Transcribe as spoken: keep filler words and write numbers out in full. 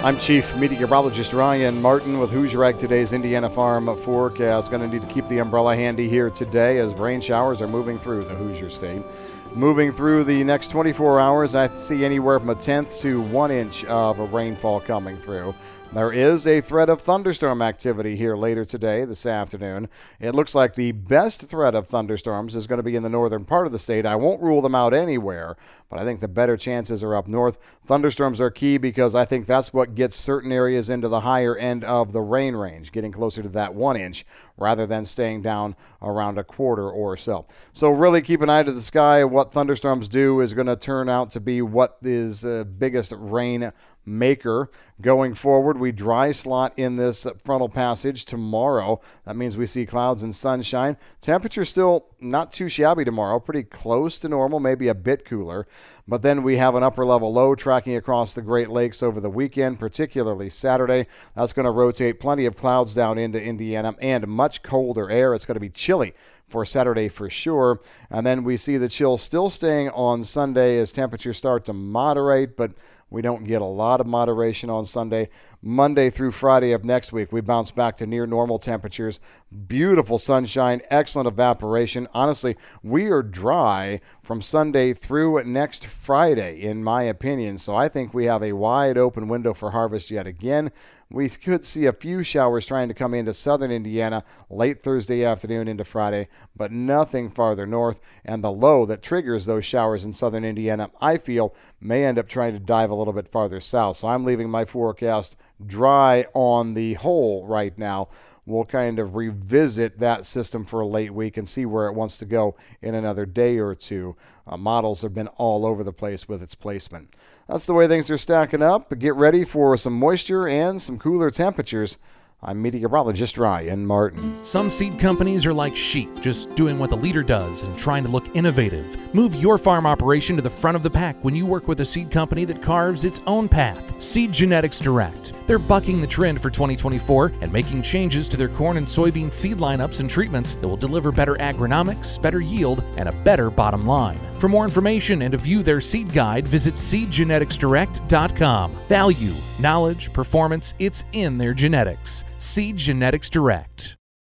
I'm Chief Meteorologist Ryan Martin with Hoosier Ag Today's Indiana Farm Forecast. Going to need to keep the umbrella handy here today as rain showers are moving through the Hoosier State. Moving through the next twenty-four hours, I see anywhere from a tenth to one inch of a rainfall coming through. There is a threat of thunderstorm activity here later today, this afternoon. It looks like the best threat of thunderstorms is going to be in the northern part of the state. I won't rule them out anywhere, but I think the better chances are up north. Thunderstorms are key because I think that's what gets certain areas into the higher end of the rain range, getting closer to that one inch rather than staying down around a quarter or so. So really keep an eye to the sky. What thunderstorms do is going to turn out to be what is uh, biggest rain maker going forward. We dry slot in this frontal passage tomorrow. That means we see clouds and sunshine. Temperature still not too shabby tomorrow, pretty close to normal, maybe a bit cooler. But then we have an upper level low tracking across the Great Lakes over the weekend, particularly Saturday. That's going to rotate plenty of clouds down into Indiana and much colder air. It's going to be chilly for Saturday for sure. And then we see the chill still staying on Sunday as temperatures start to moderate, but we don't get a lot of moderation on Sunday. Monday through Friday of next week, we bounce back to near normal temperatures. Beautiful sunshine, excellent evaporation. Honestly, we are dry from Sunday through next Friday, in my opinion. So I think we have a wide open window for harvest yet again. We could see a few showers trying to come into southern Indiana late Thursday afternoon into Friday, but nothing farther north. And the low that triggers those showers in southern Indiana, I feel, may end up trying to dive a little bit farther south. So I'm leaving my forecast dry on the whole right now. We'll kind of revisit that system for a late week and see where it wants to go in another day or two. Uh, models have been all over the place with its placement. That's the way things are stacking up. But get ready for some moisture and some cooler temperatures. I'm meteorologist Ryan Martin. Some seed companies are like sheep, just doing what the leader does and trying to look innovative. Move your farm operation to the front of the pack when you work with a seed company that carves its own path. Seed Genetics Direct. They're bucking the trend for twenty twenty-four and making changes to their corn and soybean seed lineups and treatments that will deliver better agronomics, better yield, and a better bottom line. For more information and to view their seed guide, visit seed genetics direct dot com. Value, knowledge, performance, it's in their genetics. Seed Genetics Direct.